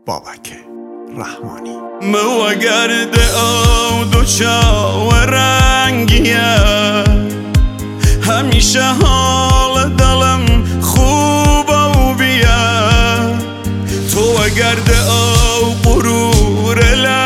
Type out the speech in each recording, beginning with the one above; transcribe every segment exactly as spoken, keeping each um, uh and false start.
بابک رحمانی. مو گرد او دو چاو رنگیه، همیشه حال دلم خوب و بیه. تو گرد او غرور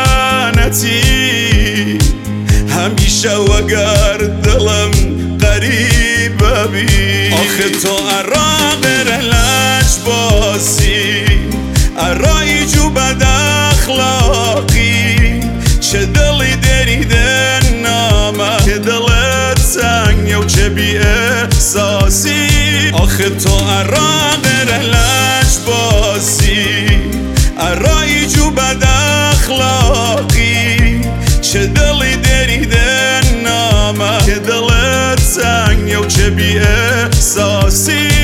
لعنتی، همیشه وگر دلم قریب بی. آخه تو عراق رلش باسی، ارایی جو بد اخلاقی، چه دلی دریده نامه دلت سنگه و چه بی احساسی. آخه تو عراق رلش باسی، ارایی جو بد اخلاقی، چه دلی دریده نامه دلت سنگه و چه بی احساسی.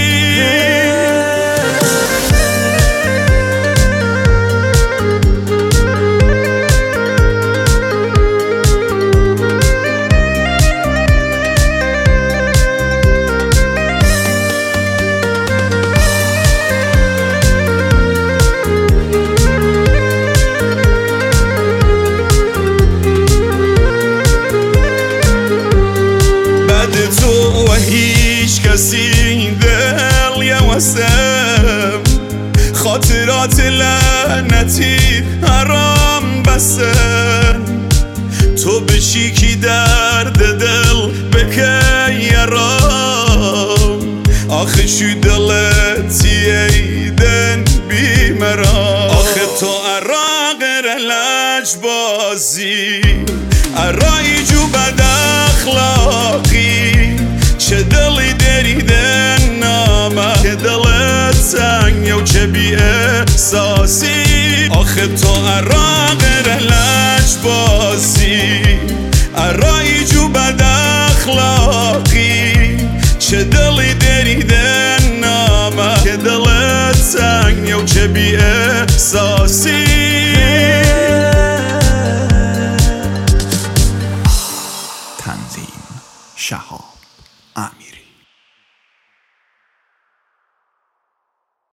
تو و هیچ کسی دل یوستم، خاطرات لعنتی حرام بستن. تو بشی کی درد دل بکی یارم، آخه شو دلتی ایدن بیمرام. آخه تو عراق رلج بازی، ارایی جو بد اخلاقی، چه دلی دریده نامه دلت سنگه و چه بی احساسی. آخه تو عراق رلج بازی، ارایی جو بد اخلاقی، چه دلی دریده نامه دلت سنگه و چه بی احساسی. تنظیم شهاب امیری.